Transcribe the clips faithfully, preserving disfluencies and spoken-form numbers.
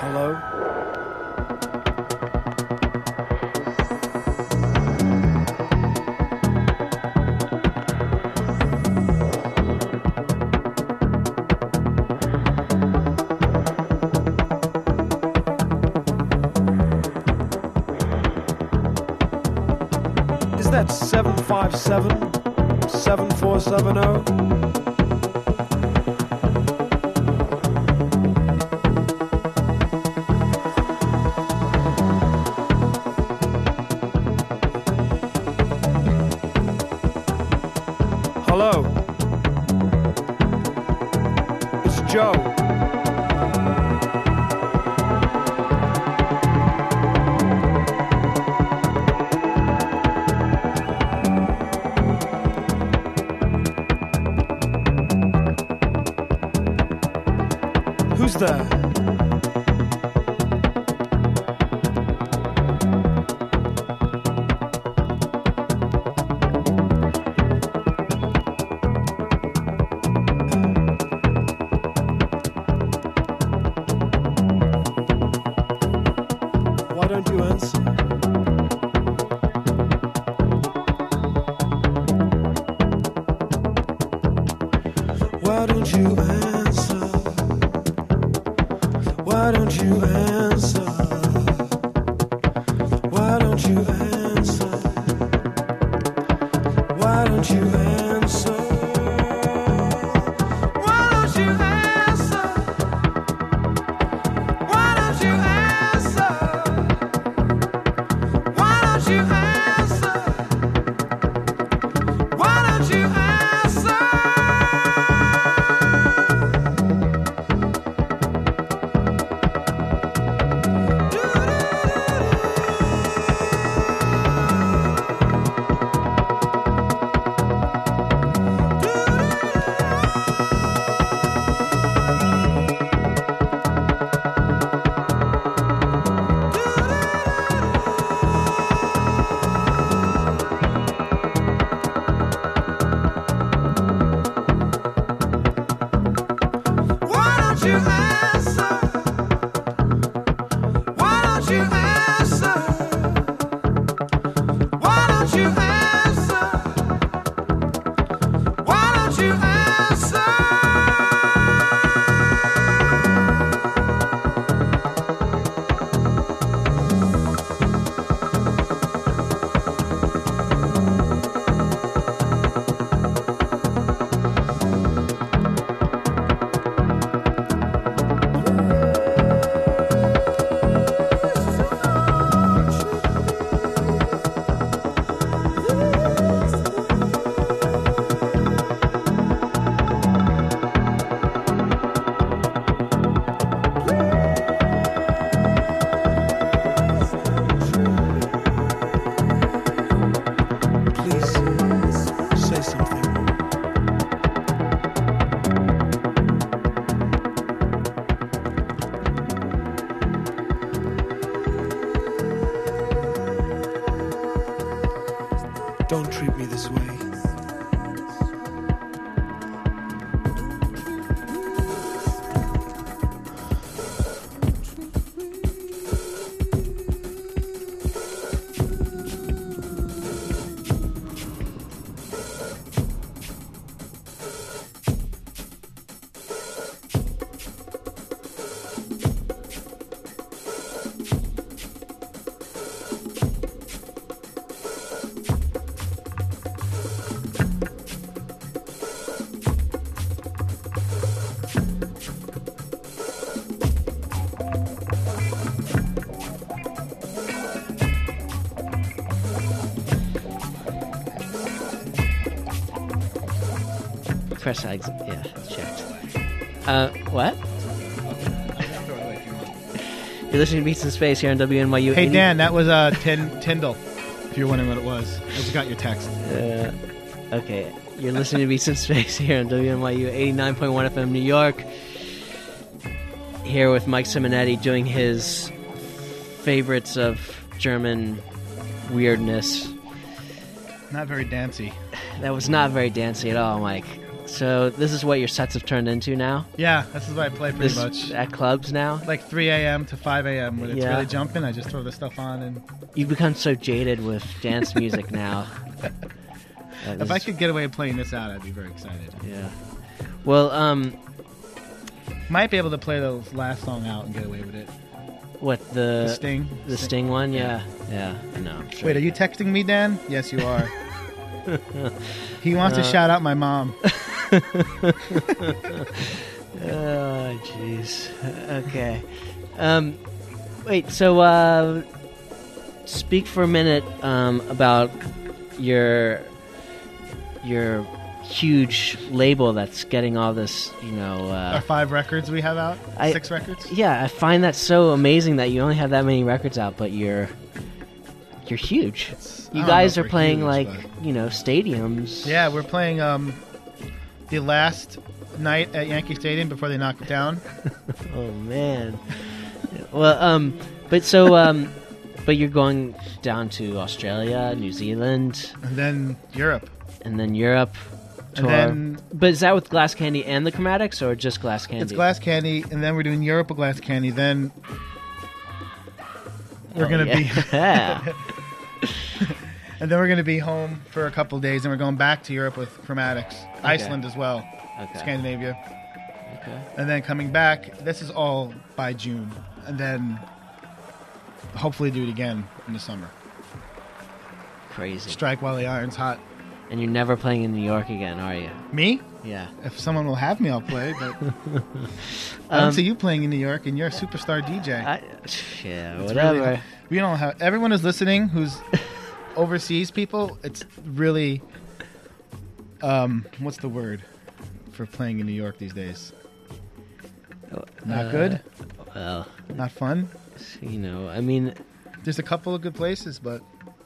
Hello? Is that seven five seven, seven four seven zero? Hello? It's Joe. Who's there? Why don't you answer? Why don't you answer? Why don't you answer? Why don't you answer? Why don't you answer? Why don't you answer? Why don't you answer? Why don't you answer? Why don't you answer? Don't treat me this way. Press exit. Yeah, checked. Uh, what? You're listening to Beats in Space here on W N Y U. Hey, eighty Dan, that was uh, Tin- Tyndall, if you're wondering what it was. I just got your text. Uh, okay. You're listening to Beats in Space here on W N Y U eighty-nine point one F M New York. Here with Mike Simonetti doing his favorites of German weirdness. Not very dancey. That was not very dancey at all, Mike. So this is what your sets have turned into now? Yeah, this is what I play pretty This much. at clubs now? Like three a.m. to five a.m. when it's Yeah. really jumping, I just throw the stuff on. And You've become so jaded with dance music now. That if is- I could get away with playing this out, I'd be very excited. Yeah. Well, um, Might be able to play the last song out and get away with it. what the The Sting. the Sting one? Yeah, yeah. I know. I'm sure. Wait, are you texting me, Dan? Yes, you are. He wants to Uh, shout out my mom. Oh, jeez. Okay. Um, wait. So, uh, speak for a minute um, about your your huge label that's getting all this. You know. Uh, Our five records we have out. I- Six records. yeah, I find that so amazing that you only have that many records out, but you're you're huge. It's- I You don't know guys if are we're playing huge, like but- you know stadiums. Yeah, we're playing um, the last night at Yankee Stadium before they knock it down. Oh man. Well, um, but so um, but you're going down to Australia, New Zealand, And then Europe. and then Europe. And Tour. then But is that with Glass Candy and the Chromatics, or just Glass Candy? it's Glass Candy, and then we're doing Europe with Glass Candy. Then we're Oh, gonna yeah. be, and then we're gonna be home for a couple of days, and we're going back to Europe with Chromatics, Iceland as well, Okay. Scandinavia, Okay. and then coming back. This is all by June, and then hopefully do it again in the summer. Crazy. Strike while the iron's hot. And you're never playing in New York again, are you? Me? Yeah. If someone will have me, I'll play. But I don't Um, see you playing in New York, and you're a superstar D J. I, yeah. It's Whatever. really- we don't have everyone who's listening, who's overseas people. It's really, um, what's the word for playing in New York these days? Not Uh, good. Well, Not fun. you know, I mean, There's a couple of good places, but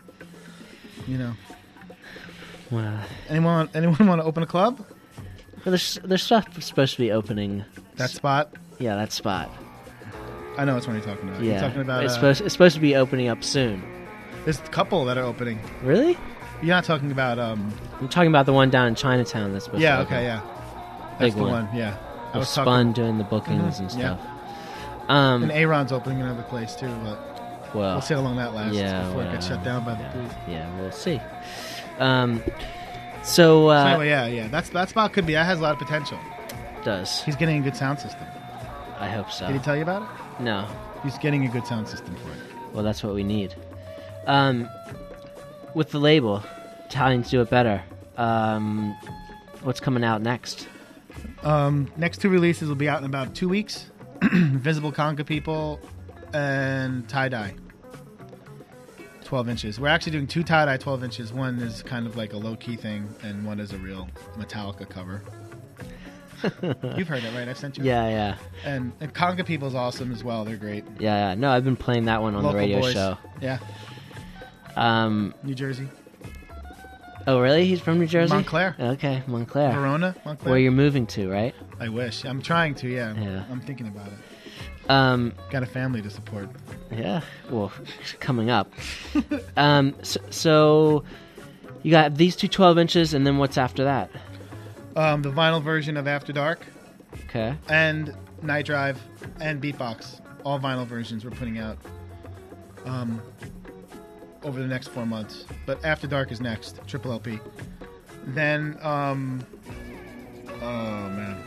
you know, well, anyone anyone want to open a club? there's there's stuff supposed to be opening. That spot. Yeah, that spot. I know which one you're talking about. Yeah, You're talking about. it's uh, supposed it's supposed to be opening up soon. there's a couple that are opening. Really? You're not talking about. Um, I'm talking about the one down in Chinatown that's supposed yeah. to open. Okay. Yeah. Big That's the one. one. Yeah. I With was Spun talking. doing the bookings Mhm, and yeah. stuff. Um, And Aaron's opening another place too, but well, we'll see how long that lasts yeah, before it gets well, shut down by the yeah, police. yeah, we'll see. Um, so, uh, So anyway, yeah, yeah, that's that spot could be. That has a lot of potential. does He's getting a good sound system. I hope so? Did he tell you about it? No. He's getting a good sound system for it. Well, that's what we need. Um, with the label, Italians Do It Better. Um, what's coming out next? Um, next two releases will be out in about two weeks. Invisible Conga People and Tie Dye. twelve inches. We're actually doing two tie dye twelve inches. One is kind of like a low key thing, and one is a real Metallica cover. You've heard that, right? I've sent you. Yeah, yeah, And, and Conga People's awesome as well. They're great. yeah, yeah. No, I've been playing that one on Local the radio boys. show. Yeah. Um, New Jersey. oh, really? He's from New Jersey? Montclair. Okay, Montclair. Verona. Montclair. Where you're moving to, right? I wish. I'm trying to, yeah. Yeah. I'm thinking about it. Um, Got a family to support. yeah. Well, coming up. um, so, so you got these two twelve inches, and then what's after that? Um, the vinyl version of After Dark Okay. and Night Drive and Beatbox. All vinyl versions we're putting out um, over the next four months. But After Dark is next, triple L P. Then, um, oh man.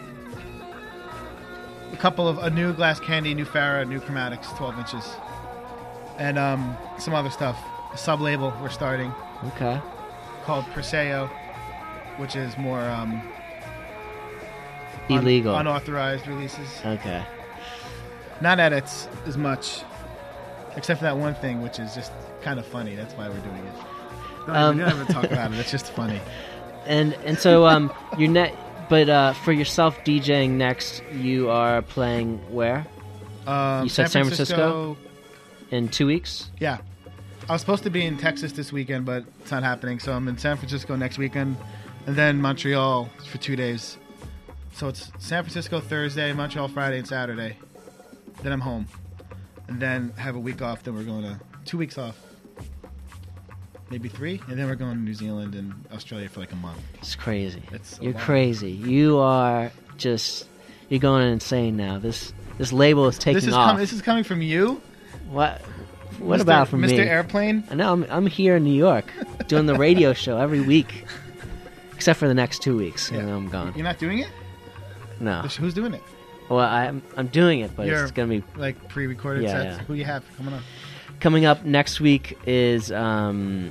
A couple of, a new Glass Candy, new Farah, new Chromatics, twelve inches. And um, some other stuff. A sub-label we're starting Okay. called Perseo, which is more um, un- Illegal. unauthorized releases. Okay. Not edits as much, except for that one thing, which is just kind of funny. That's why we're doing it. Don't Um, even, don't even talk about it. It's just funny. And and so um your net, but uh for yourself DJing next, you are playing where Um, You said San Francisco? in two weeks? Yeah. I was supposed to be in Texas this weekend, but it's not happening. So I'm in San Francisco next weekend, and then Montreal for two days. So it's San Francisco Thursday, Montreal Friday, and Saturday. Then I'm home, and then have a week off. Then we're going to two weeks off. maybe three, and then we're going to New Zealand and Australia for like a month. It's crazy. It's a You're lot. crazy. You are just you're going insane now. This this label is taking This is off. com- this is coming from you. what what Mister about from Mister me? Airplane? I know I'm I'm here in New York doing the radio show every week, except for the next two weeks, Yeah. and then I'm gone. You're not doing it? No, Who's doing it? well I'm I'm doing it, but You're- it's gonna be Like pre-recorded Yeah, sets? yeah. Who you have coming up? coming up next week. Is um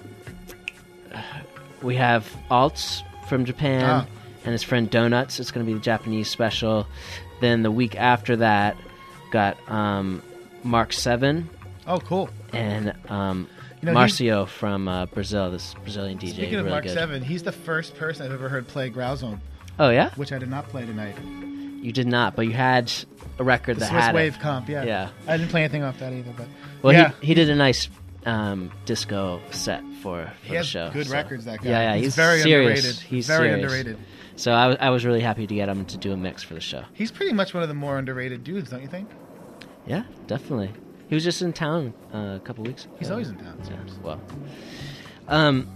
we have Alts from Japan Ah. and his friend Donuts. It's gonna be the Japanese special. Then the week after that, got um Mark Seven Oh, cool. and um, You know, he's- Marcio from uh, Brazil, this Brazilian D J. Speaking of really Mark good. Seven, he's the first person I've ever heard play Growlzone, Oh yeah, which I did not play tonight. you did not, but you had a record The that Swiss had Wave it. comp, yeah. Yeah. I didn't play anything off that either, but Well, yeah, he he did a nice um, disco set for, for he the has show. good so- records. That guy, Yeah, yeah, he's, he's very serious. underrated. He's very serious. underrated. So I was I was really happy to get him to do a mix for the show. He's pretty much one of the more underrated dudes, don't you think? Yeah, definitely. He was just in town uh, a couple weeks ago. He's always in town. it Yeah, seems. well. Um,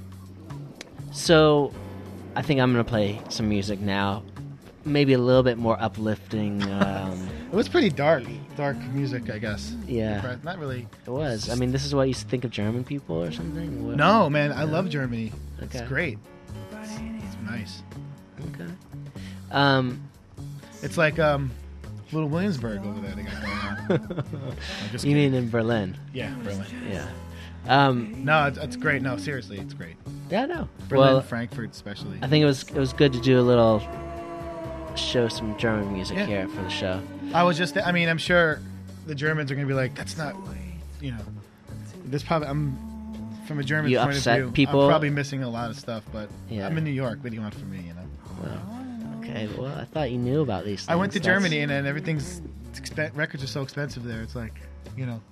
so I think I'm gonna play some music now. Maybe a little bit more uplifting. Um, It was pretty dark, dark music, I guess. yeah, Not really. it was. I mean, this is what you think of German people or something? What- No, man, I love Germany. It's Okay. great. It's, it's nice. Okay. Um, It's like um, Little Williamsburg over there. They got going on. I'm just you kidding. mean in Berlin? Yeah, Berlin. Yeah. Um, No, it's, it's great. No, seriously, it's great. yeah, no. Berlin, Well, Frankfurt, especially. I think it was it was good to do a little show some German music Yeah. here for the show. I was just. I mean, I'm sure the Germans are going to be like, "That's not," you know. This probably. I'm from a German You point upset of view. people? I'm probably missing a lot of stuff, but Yeah. I'm in New York. What do you want from me? You know. Well, okay. Well, I thought you knew about these things. I went to That's- Germany and then everything's expen- records are so expensive there. It's like, you know.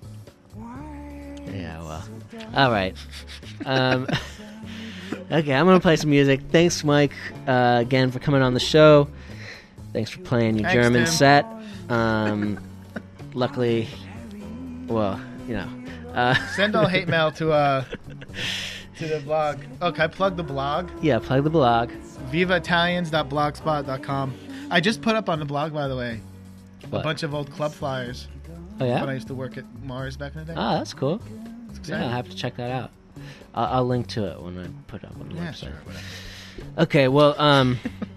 Yeah, well. All right. Um, okay, I'm going to play some music. Thanks, Mike, uh, again, for coming on the show. Thanks for playing your Thanks, German Tim. set. Um, luckily, well, you know. Uh, Send all hate mail to uh to the blog. Oh, can I plug the blog? yeah, plug the blog. viva italians dot blogspot dot com. I just put up on the blog, by the way, What? a bunch of old club flyers Oh, when I yeah? used to work at Mars back in the day. Ah, that's cool. It's Yeah, exciting. I have to check that out. I'll, I'll link to it when I put it up on the Yeah, website. sure, whatever. Okay, well, um,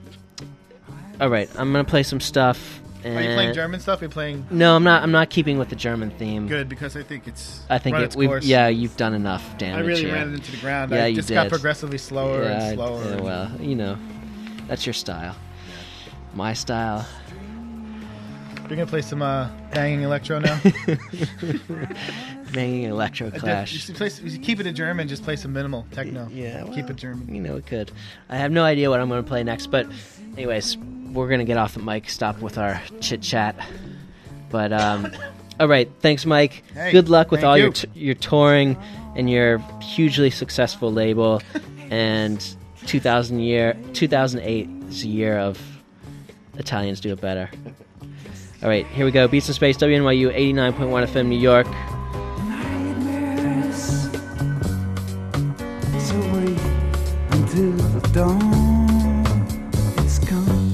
all right, I'm gonna play some stuff. And Are you playing German stuff? Are you playing No, I'm not. I'm not keeping with the German theme. good because I think it's I think run it. its We, course. yeah, you've done enough I damage really here. ran it into the ground. Yeah, I you just got did. progressively slower yeah, and I- slower. yeah, and- well, you know, that's your style. My style. You're gonna play some uh, banging electro now. Banging electro Uh, You clash. should play, you should keep it in German. Just play some minimal techno. Yeah, keep well, it German. You know, it could. I have no idea what I'm going to play next, but anyways, we're going to get off the mic, stop with our chit chat. But um, all right, thanks, Mike. Hey, Good luck with thank all you. your t- your touring and your hugely successful label. And two thousand year two thousand eight is a year of Italians do it better. All right, here we go. Beats in Space, W N Y U eighty-nine point one F M, New York. Nightmares, so wait until the dawn is come.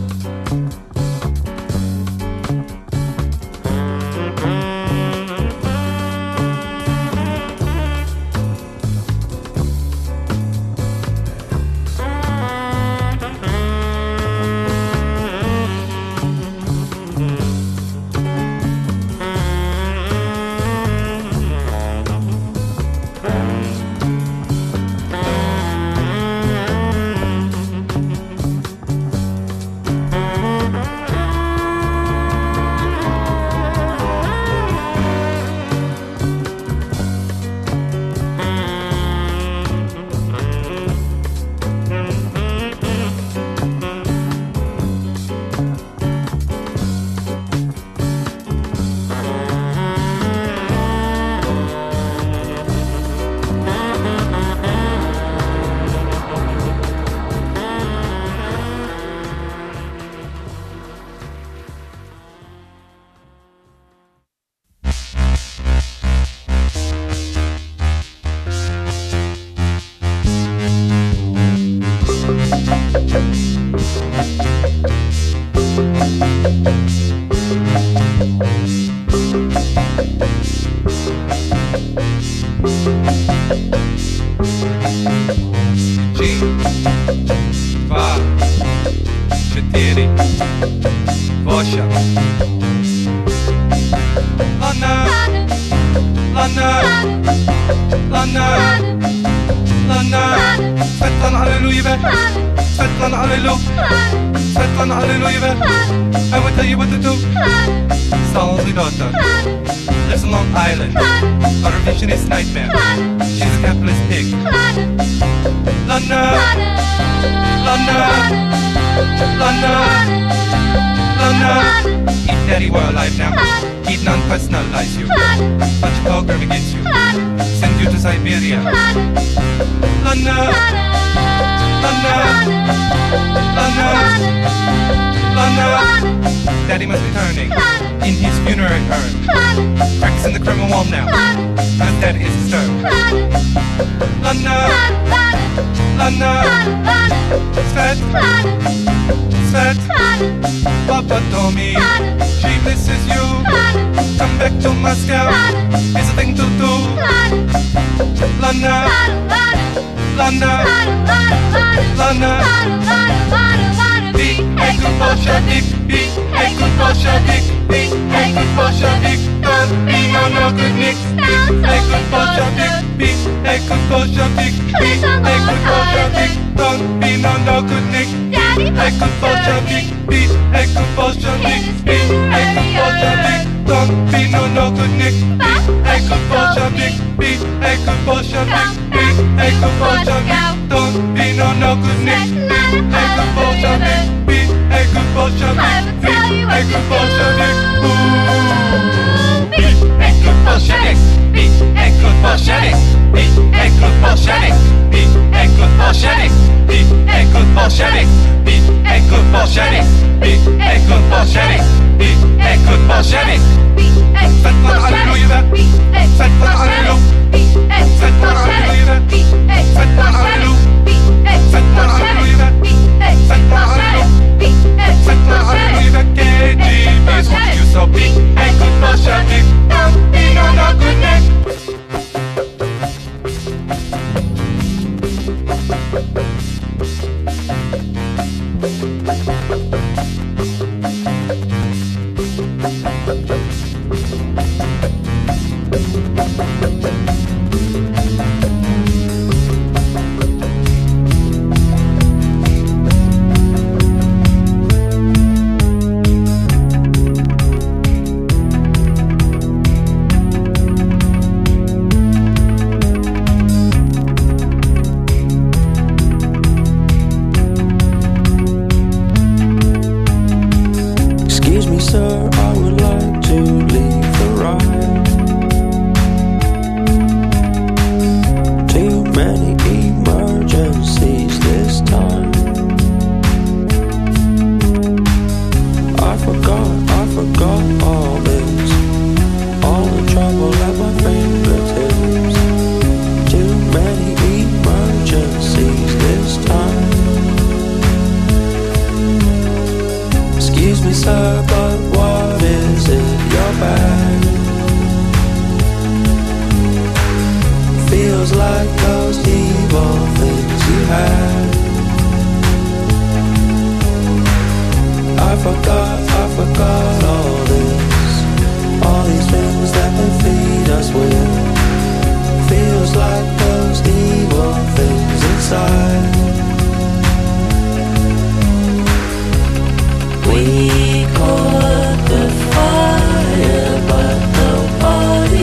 Lana, Lana, Lana, Svetlana Hallelujah, Svetlana Hallelujah, Svetlana Hallelujah. I will tell you what to do. Solly daughter lives on Long Island, but her vision is nightmare. She's a capitalist pig. Lana, Lana, Lana, Lana. If daddy were alive now, he'd non-personalize you. Bunch of program against you, send you to Siberia. Lana, Lana, Lana, Lana. Daddy must be turning in his funerary urn. Cracks in the criminal wall now, cause daddy is disturbed. Lana, Lana, Svet, Svet, Papa told me she misses you. Come back to Moscow, it's a thing to do. Lana, Lana, Lana. Be a good Bolshevik, be a good Bolshevik, be a good Bolshevik. Don't be no no good Nick. Be a good Bolshevik, be a good Bolshevik, be a good Bolshevik. Don't be no no good Nick. Be a good Bolshevik, be a good Bolshevik, be a good Bolshevik. Don't be no no good Nick. Be a good Bolshevik, be a good Bolshevik, be a good Bolshevik. Don't be no no good Nick. Be a good Bolshevik, be a good Bolshevik, be a good Bolshevik. Be a good Bolshevik, be a good Bolshevik, be a good Bolshevik, be a good Bolshevik, be a good Bolshevik, be a good Bolshevik, be a good Bolshevik, be a good Bolshevik. Svetlana Hallelujah, Svetlana Hallelujah, Svetlana Hallelujah, Svetlana Hallelujah, Svetlana Hallelujah, Svetlana Hallelujah, Svetlana Hallelujah. K G B is what you so be a good Bolshevik. Don't be no no good neck.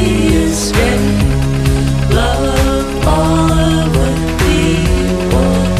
Love all of what we want.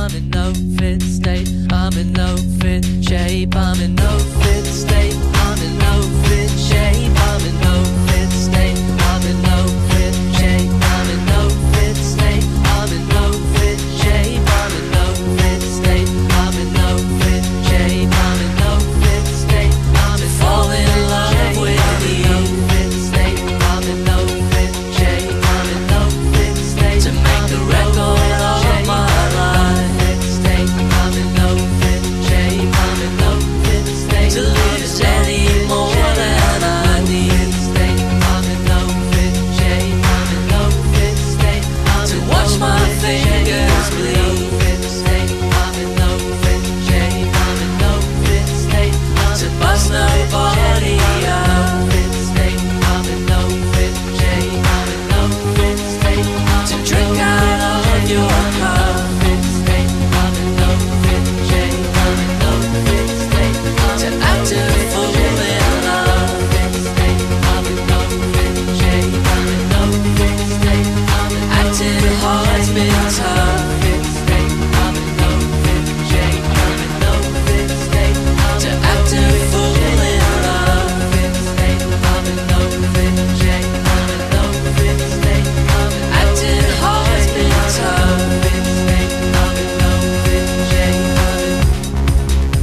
I'm in no fit state. I'm in no fit shape. I'm in no fit state. I'm in no fit shape. I'm in no fit state. I'm in no fit shape. I'm in no fit state. I'm in no fit shape. I'm in no fit state. I'm in no fit shape. I'm in no fit state. I'm in falling in love with you. Fit state. I'm in no fit shape. I'm in no fit state. To make the record of my life. Fit state. I'm in no fit shape. I'm in no fit state. To lose any more than I need. State. I'm in no fit shape. I'm in no fit state. To watch my fingers bleed. Fit state. I'm in no fit shape. I'm in no fit state. To bust nobody out. Fit state. I'm in no fit shape. I'm in no fit state. To drink out of your cup. Fit state. I'm in no fit shape. I'm in no fit state. To act a fool in love. Fit state. I'm in no fit shape. I'm in no fit state. I'm in acting hard's been tough. Fit state. I'm in no fit shape. I'm in no fit state. To act a fool in love. Fit state. I'm in no fit shape. I'm in no fit state. I'm in acting hard's been tough. Fit state. I'm in no fit shape. I'm in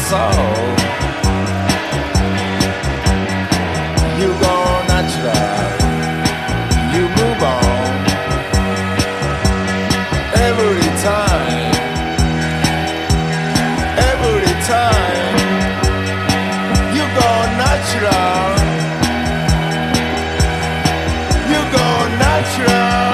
soul. You go natural, you move on. Every time, every time, you go natural, you go natural.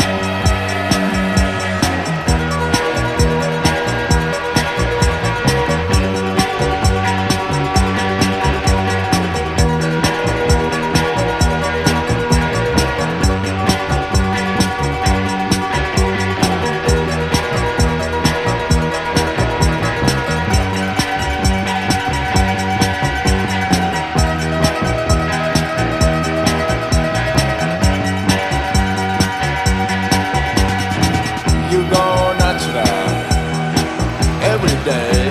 You go natural every day.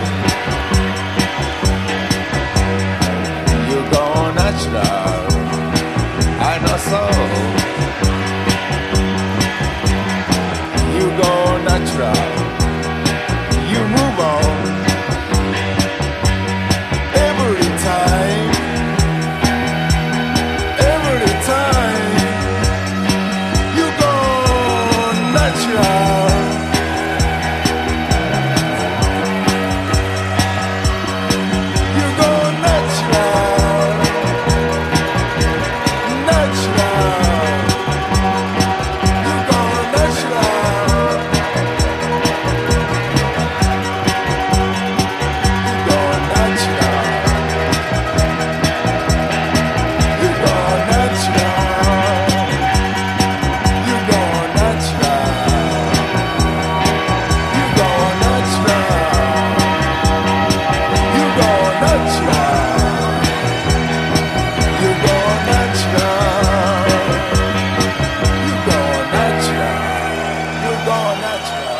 You go natural, I know so. You go natural, you move on. Every time, every time, you go natural. You go natural, natural. You go natural. You go natural. You go natural. You go natural. You go natural. You go natural. You go natural. You go natural. You go natural.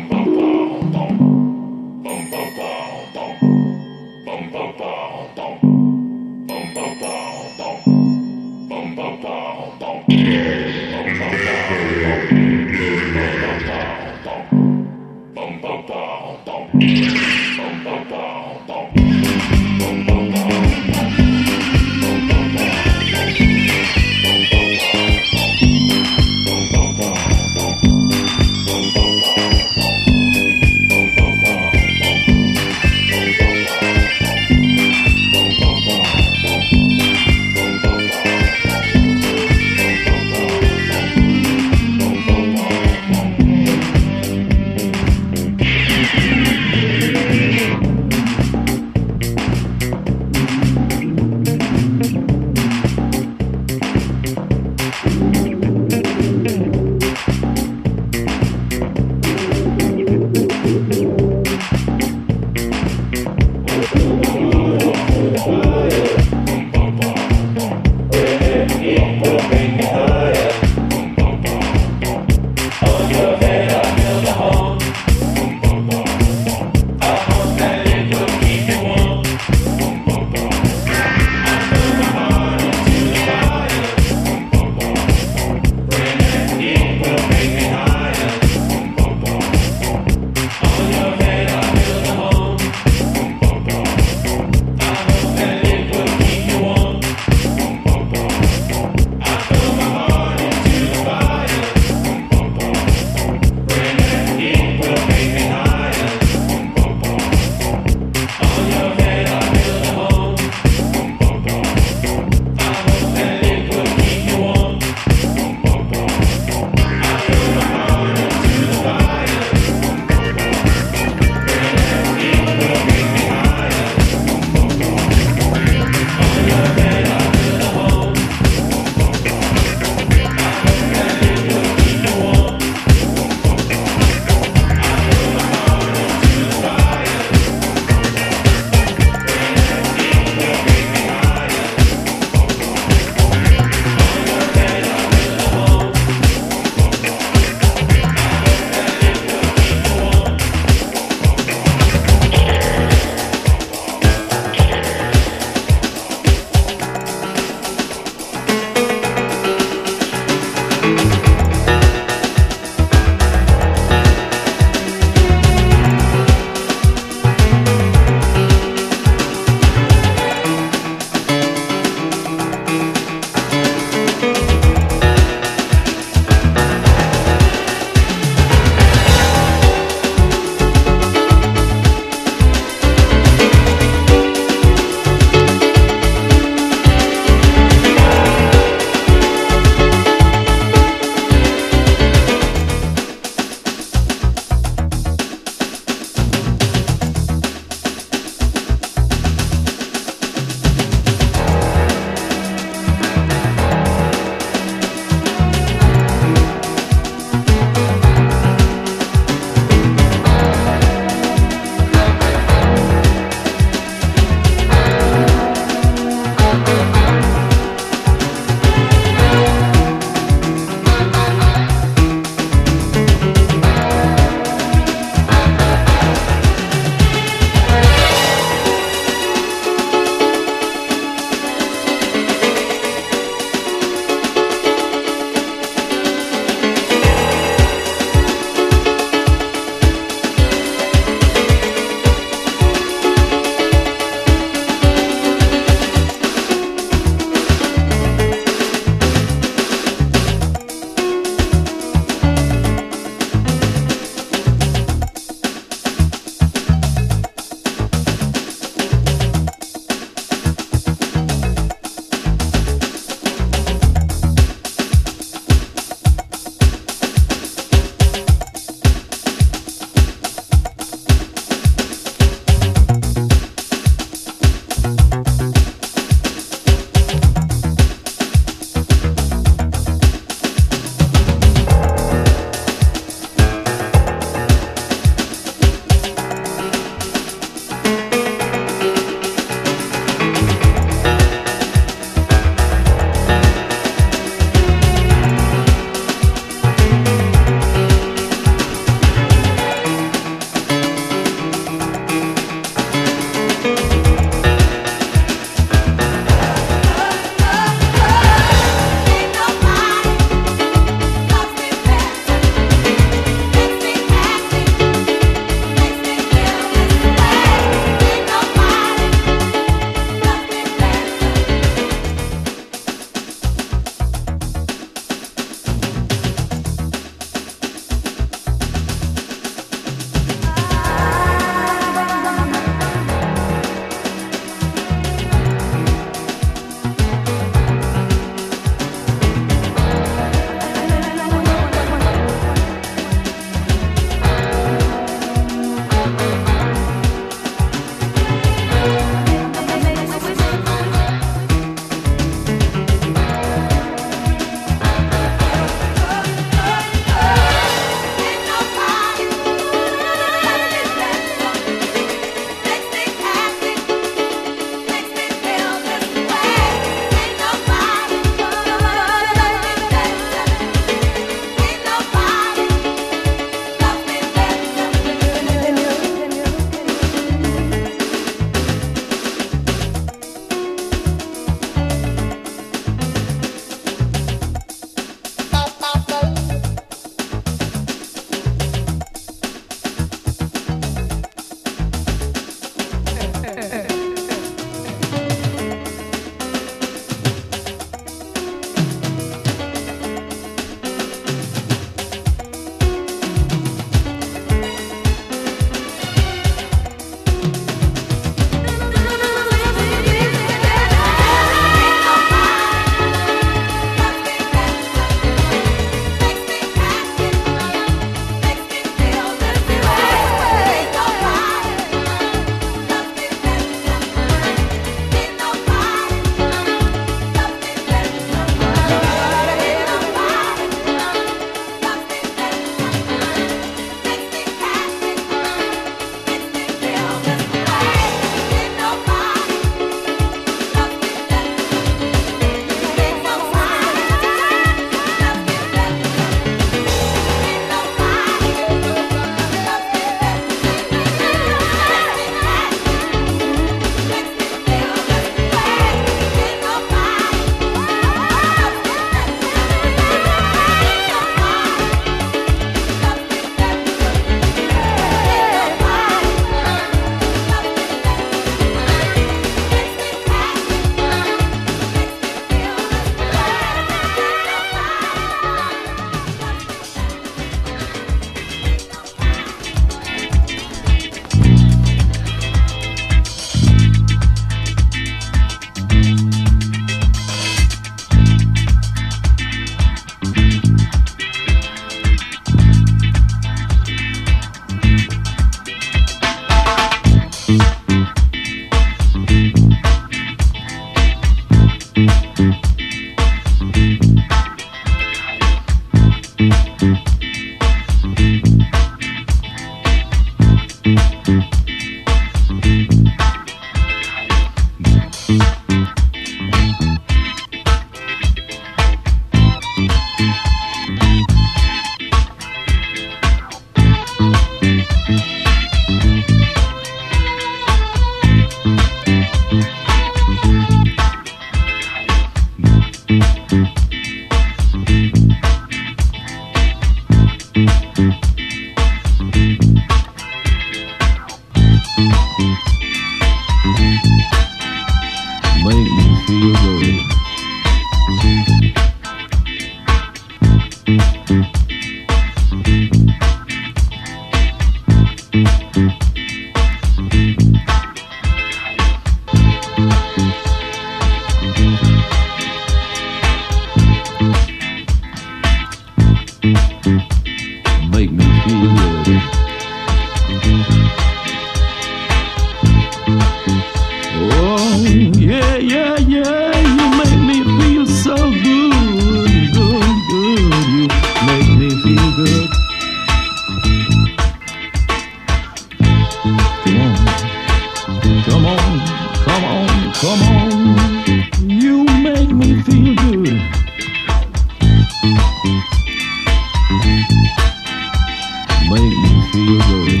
feel good.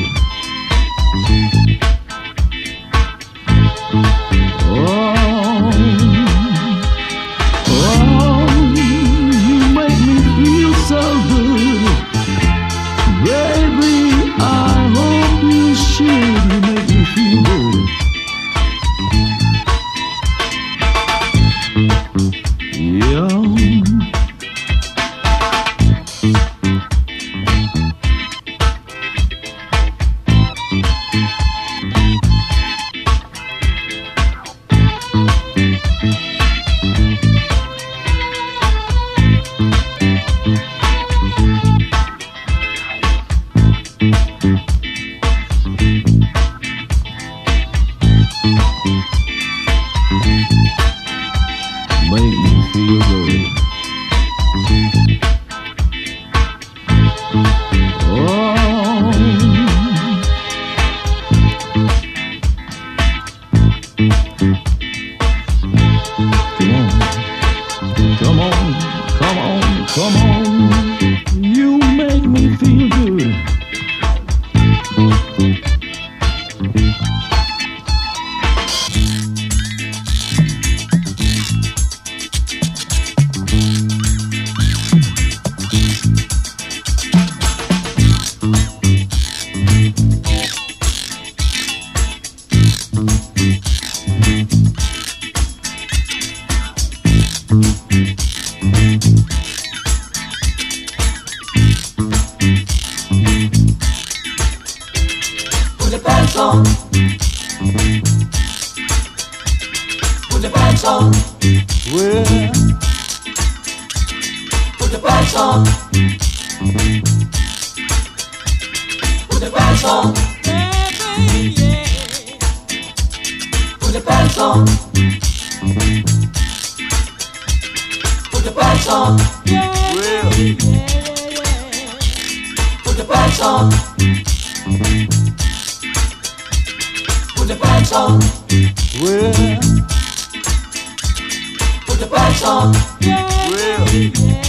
Oh, oh, you make me feel so good. Baby, I hope you should. You make me feel good. Yeah. Make me feel good. Oh, come on, come on, come on, come on. You make me feel good. Put the pants on. Put the pants on. Well, Put the pants on. Put the pants on. Put the pants on. Put the pants on. well, Put the pants on. Put the pants on. well, Put the pants on. well.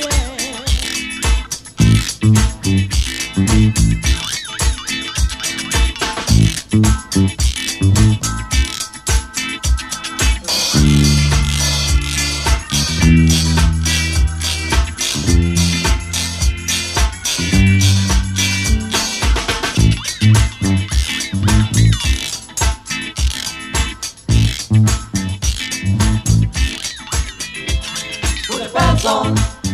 Put the pants on.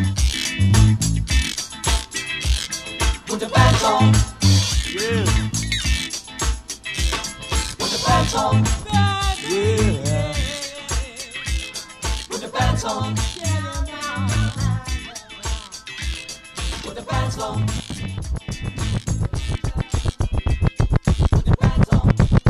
Put the pants on. Yeah, Put the pants on. yeah. Put the pants on. Put the pants on. Put the pants on.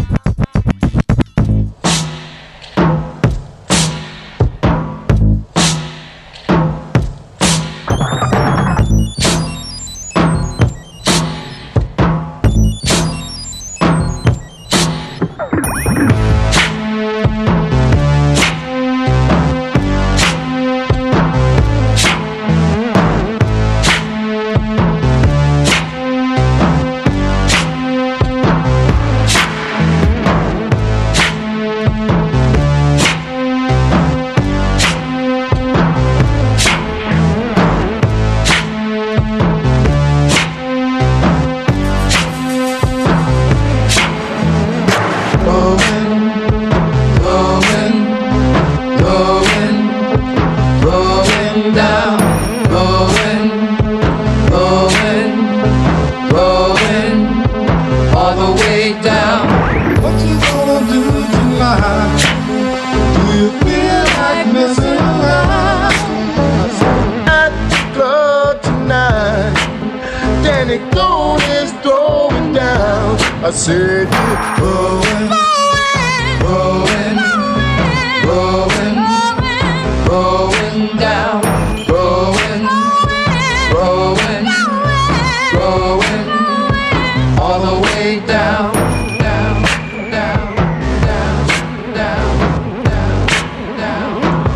I said you're going, going, going, going down, going, going, going, all the way down, down, down, down, down, down, down.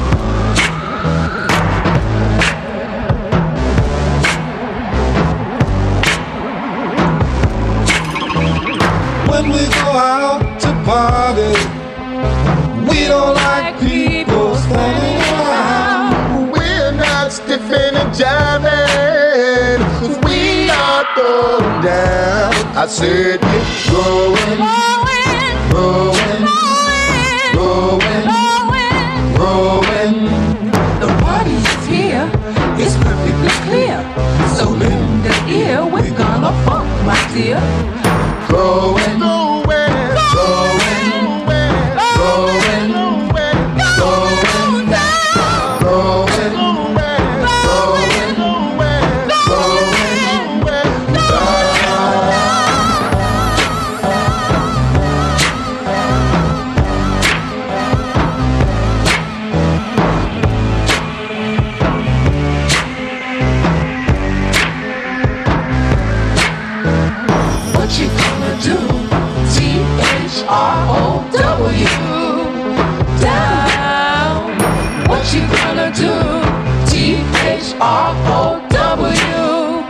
jamming, 'cause we are going down. I said we're going, going, going, going, going. The party is here, it's perfectly clear. So lend an ear, we're gonna funk, my dear. Going, going, going, going, going, going, going. What you gonna do? T H R O W. Down. What you gonna do? T H R O W.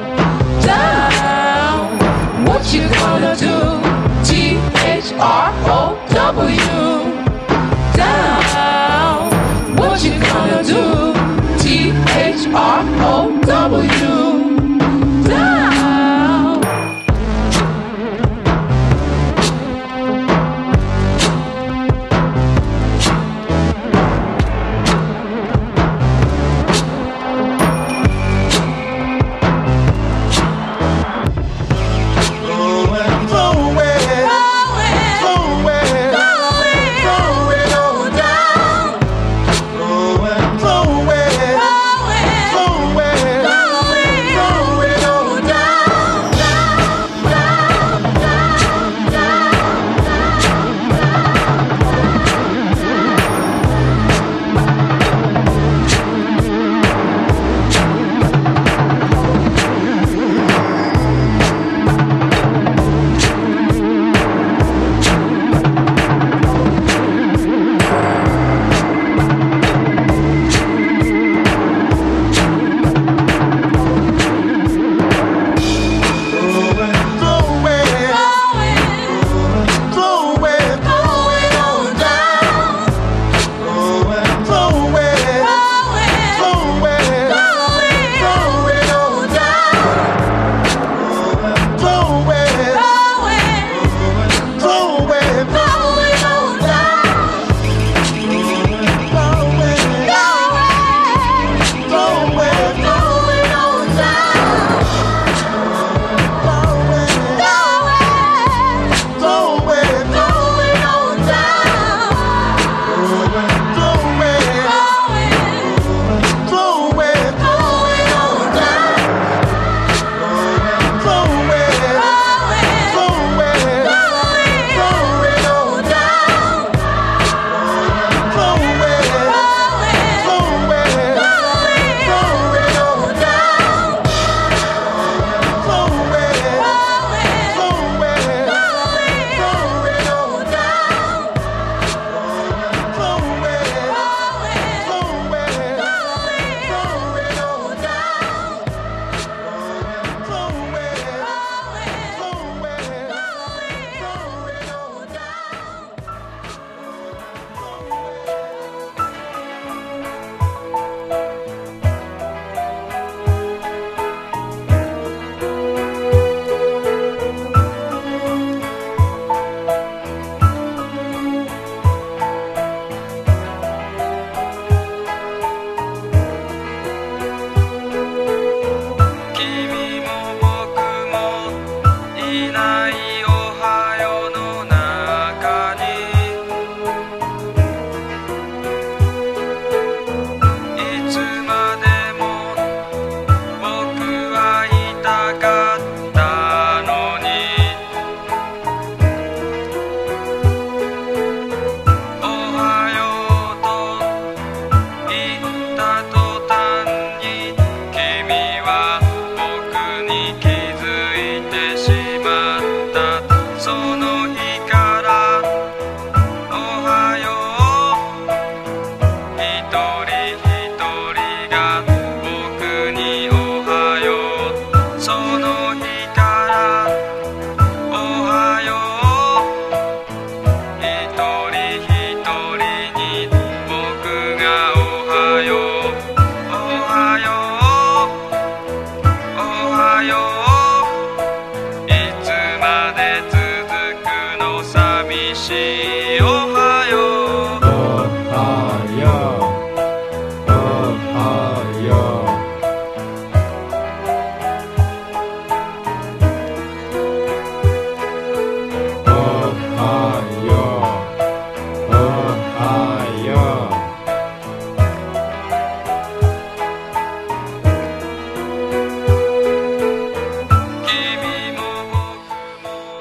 Down. What you gonna do? T H R O W. Down. What you gonna do? T H R O W. Down. Going,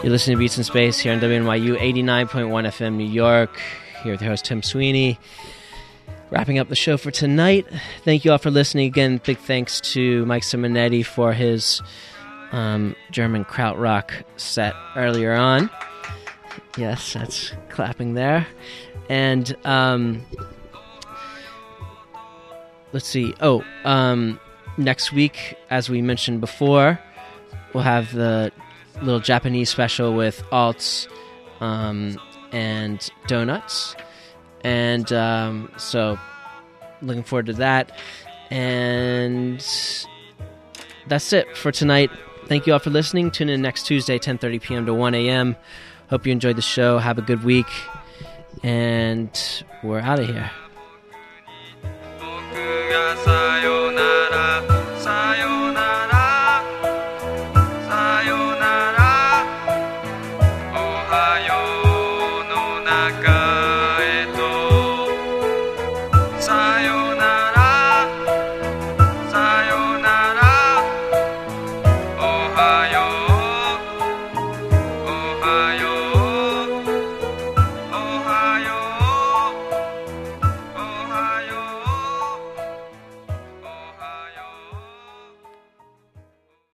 You're listening to Beats in Space here on W N Y U eighty-nine point one F M New York. Here with your host, Tim Sweeney. Wrapping up the show for tonight. Thank you all for listening. Again, big thanks to Mike Simonetti for his um, German krautrock set earlier on. Yes, that's clapping there. And um, let's see. Oh, um, next week, as we mentioned before, we'll have the little Japanese special with Alts um, and Donuts. And um, so, looking forward to that. And that's it for tonight. Thank you all for listening. Tune in next Tuesday, ten thirty p.m. to one a.m. Hope you enjoyed the show. Have a good week. And we're out of here.